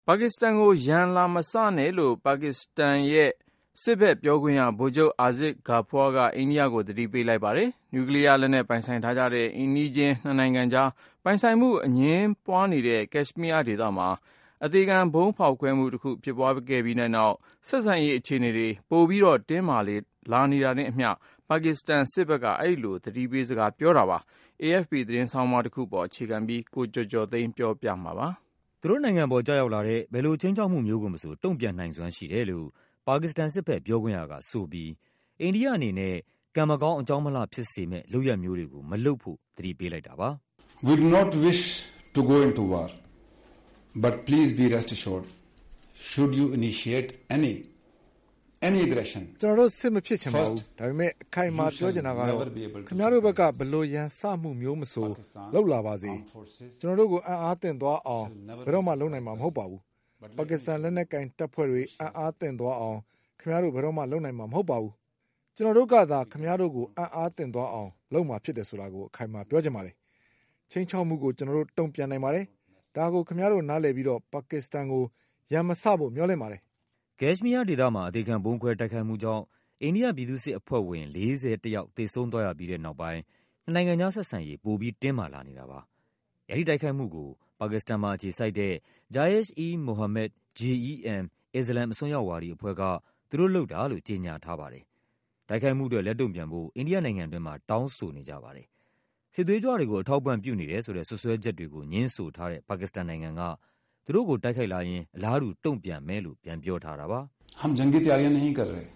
ပါကစ္စတန်ကိုရန်လာမစနဲ့လို့ပါကစ္စတန်ရဲ့စစ်ဘက်ပြောခွင့်ရဗိုလ်ချုပ်အာဇစ်ဂါဖွားကအိန္ဒိယကိုသတိပေးလိုက်ပါတယ်။နျူကလ িয়ার လက်နက်ပိုင်ဆိုင်ထားကြတဲ့အိမ်နီးချင်းနှစ်နိုင်ငံကြားပိုင်ဆိုင်မှုအငြင်းပွားနေတဲ့ကက်ရှ်မီးယားဒေသမှာအသေခံဗုံးဖောက်ခွဲမှုတစ်ခုဖြစ်ပွားခဲ့ပြီးနောက်ဆက်ဆံရေးအခြေအနေတွေပိုပြီးတင်းမာလာနေတာနဲ့အမျှပါကစ္စတန်စစ်ဘက်ကအဲ့လိုသတိပေးစကားပြောတာပါ။ AFP သတင်းဆောင်းပါးတစ်ခုပေါ်အခြေခံပြီးကိုကျော်ကျော်သိန်းပြောပြမှာပါ။သူတို့နိုင်ငံပေါ်ကျရောက်လာတဲ့ဘယ်လိုခြိမ်းခြောက်မှုမျိုးကိုမဆိုတုံ့ပြန်နိုင်စွမ်းရှိတယ်လို့ပါကစ္စတန်စစ်ဘက်ပြောခွင့်ရကဆိုပြီးအိန္ဒိယအနေနဲ့ကံမကောင်းအကြောင်းမလှဖြစ်စေမဲ့လုပ်ရပ်မျိုးတွေကိုမလုပ်ဖို့သတိပေးလိုက်တာပါ။ We do not wish to go into war, but please be rest assured, should you initiate any aggression ကျွန်တော်တို့စစ်မဖြစ်ချင်ပါဘူး။ဒါပေမဲ့အခိုင်အမာပြောချင်တာကတော့ခင်ဗျားတို့ဘက်ကဘလို့ရန်စမှုမျိုးမဆိုလောက်လာပါစေကျွန်တော်တို့ကိုအံ့အားသင့်သွားအောင်ဘယ်တော့မှလုပ်နိုင်မှာမဟုတ်ပါဘူး။ပါကစ္စတန်လက်နက်ကင်တပ်ဖွဲ့တွေအံ့အားသင့်သွားအောင်ခင်ဗျားတို့ဘယ်တော့မှလုပ်နိုင်မှာမဟုတ်ပါဘူး။ကျွန်တော်တို့ကသာခင်ဗျားတို့ကိုအံ့အားသင့်သွားအောင်လုပ်မှာဖြစ်တယ်ဆိုတာကိုအခိုင်အမာပြောချင်ပါတယ်။ချိန်ချောက်မှုကိုကျွန်တော်တို့တုံ့ပြန်နိုင်ပါတယ်။ဒါကိုခင်ဗျားတို့နားလည်ပြီးတော့ပါကစ္စတန်ကိုရန်မစဖို့မျှော်လင့်ပါတယ်ကက်ရှ်မီးယားဒေသမှာအသေခံဗုံးခွဲတိုက်ခိုက်မှုကြောင့်အိန္ဒိယပြည်သူ့စစ်အဖွဲ့ဝင်41ယောက်သေဆုံးသွားရပြီးတဲ့နောက်ပိုင်းနှစ်နိုင်ငံကြားဆက်ဆံရေးပိုပြီးတင်းမာလာနေတာပါ။အဲဒီတိုက်ခိုက်မှုကိုပါကစ္စတန်မှာအခြေစိုက်တဲ့ Jaish-e-Mohammed JEM အစ္စလာမ်အစွန်းရောက်ဝါဒီအဖွဲ့ကသူတို့လုပ်တာလို့ကြေညာထားပါတယ်။တိုက်ခိုက်မှုအတွက်လက်တုံ့ပြန်ဖို့အိန္ဒိယနိုင်ငံတွင်းမှာတောင်းဆိုနေကြပါတယ်။စစ်သွေးကြွတွေကိုအထောက်ပံ့ပြုနေတယ်ဆိုတဲ့စွပ်စွဲချက်တွေကိုငြင်းဆိုထားတဲ့ပါကစ္စတန်နိုင်ငံကသူတို့ကိုတိုက်ခိုက်လာရင်အလားတူတုံ့ပြန်မယ်လို့ပြန်ပြောထားတာပါ။ हम जंगी तैयारियां नहीं कर रहे।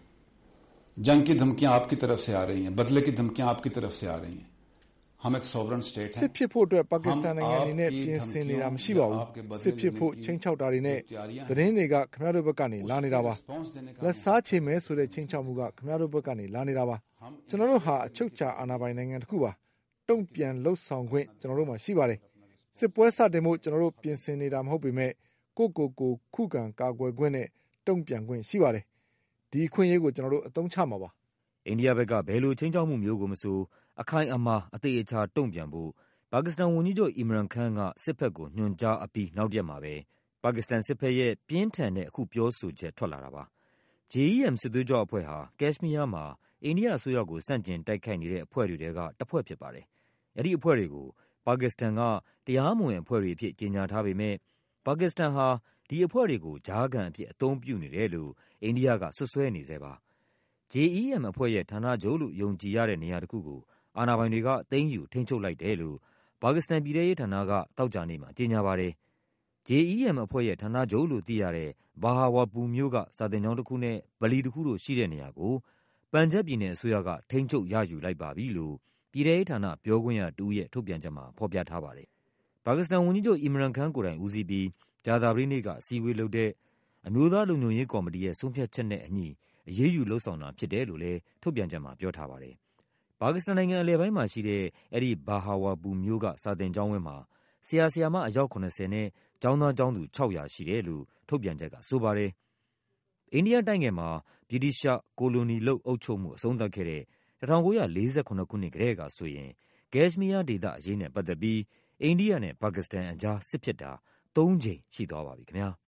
जंग की धमकियां आपकी तरफ से आ रही हैं, बदले की धमकियां आपकी तरफ से आ रही हैं। हम एक सॉवरेन स्टेट हैं। စစ်ဖြစ်ဖို့အတွက်ပါကစ္စတန်နိုင်ငံအနေနဲ့ပြင်ဆင်နေတာမရှိပါဘူး။စစ်ဖြစ်ဖို့ချိန်ချောက်တာတွေနဲ့သတင်းတွေကခင်ဗျားတို့ဘက်ကနေလာနေတာပါ။လက်စားချေမယ်ဆိုတဲ့ချိန်ချောက်မှုကခင်ဗျားတို့ဘက်ကနေလာနေတာပါ။ကျွန်တော်တို့ဟာအချုပ်အခြာအာဏာပိုင်နိုင်ငံတစ်ခုပါ။တုံ့ပြန်လှုပ်ဆောင်ခွင့်ကျွန်တော်တို့မှာရှိပါတယ်။စစ်ပွဲစတင်ဖို့ကျွန်တော်တို့ပြင်ဆင်နေတာမဟုတ်ပေမဲ့ကိုခုခံကာကွယ်ခွင့်နဲ့တုံ့ပြန်ခွင့်ရှိပါတယ်။ဒီအခွင့်အရေးကိုကျွန်တော်တို့အသုံးချမှာပါ။အိန္ဒိယဘက်ကဘယ်လိုခြိမ်းခြောက်မှုမျိုးကိုမဆိုအခိုင်အမာအသေးအချာတုံ့ပြန်ဖို့ပါကစ္စတန်ဝန်ကြီးချုပ်အီမရန်ခန်းကစစ်ဘက်ကိုညွှန်ကြားအပြီးနောက်ရက်မှာပဲပါကစ္စတန်စစ်ဘက်ရဲ့ပြင်းထန်တဲ့အခုပြောဆိုချက်ထွက်လာတာပါ။ JEM စစ်သွေးကြွအဖွဲ့ဟာကက်ရှ်မီးယားမှာအိန္ဒိယအစိုးရကိုဆန့်ကျင်တိုက်ခိုက်နေတဲ့အဖွဲ့တွေထဲကတစ်ဖွဲ့ဖြစ်ပါတယ်။အဲဒီအဖွဲ့တွေကိုပါကစ္စတန်ကတရားမဝင်အဖွဲ့တွေအဖြစ်ကြေညာထားပေမဲ့ပါကစ္စတန်ဟာဒီအဖွဲ့တွေကိုကြားခံအဖြစ်အသုံးပြုနေတယ်လို့အိန္ဒိယကစွပ်စွဲနေဆဲပါ။ JEM အဖွဲ့ရဲ့ဌာနချုပ်လို့ယုံကြည်ရတဲ့နေရာတစ်ခုကိုအာဏာပိုင်တွေကသိမ်းယူထိန်းချုပ်လိုက်တယ်လို့ပါကစ္စတန်ပြည်ထဲရေးဌာနကသောကြာနေ့မှာကြေညာပါတယ်။ JEM အဖွဲ့ရဲ့ဌာနချုပ်လို့သိရတဲ့ဘာဟာဝါပူမြို့ကစာသင်ကျောင်းတစ်ခုနဲ့ဗလီတစ်ခုတို့ရှိတဲ့နေရာကိုပန်ဂျပ်ပြည်နယ်အစိုးရကထိန်းချုပ်ရယူလိုက်ပါပြီလို့ပြည်ထဲရေးဌာနပြောခွင့်ရတဦးရဲ့ထုတ်ပြန်ချက်မှာဖော်ပြထားပါတယ်။ပါကစ္စတန်ဝန်ကြီးချုပ်အီမရန်ခန်းကိုယ်တိုင်ဦးစီးပြီးကြာသပတေးနေ့ကအစည်းအဝေးလုပ်တဲ့အမျိုးသားလုံခြုံရေးကော်မတီရဲ့ဆုံးဖြတ်ချက်နဲ့အညီအရေးယူလုပ်ဆောင်တာဖြစ်တယ်လို့လည်းထုတ်ပြန်ချက်မှာပြောထားပါတယ်။ပါကစ္စတန်နိုင်ငံအလယ်ပိုင်းမှာရှိတဲ့အဲဒီဘာဟာဝါပူမြို့ကစာသင်ကျောင်းဝင်းမှာဆရာဆရာမအယောက်80နဲ့ကျောင်းသားကျောင်းသူ600ရှိတယ်လို့ထုတ်ပြန်ချက်ကဆိုပါတယ်။အိန္ဒိယတိုက်ငယ်မှာဗြိတိသျှကိုလိုနီလုပ်အုပ်ချုပ်မှုအဆုံးသတ်ခဲ့တဲ့1948ခုနှစ်ကတည်းကဆိုရင်ကက်ရှ်မီးယားဒေသအရေးနဲ့ပတ်သက်ပြီးအိန္ဒိယနဲ့ပါကစ္စတန်အကြားစစ်ဖြစ်တာ3 ကြိမ်ရှိသွားပါပြီခင်ဗျာ။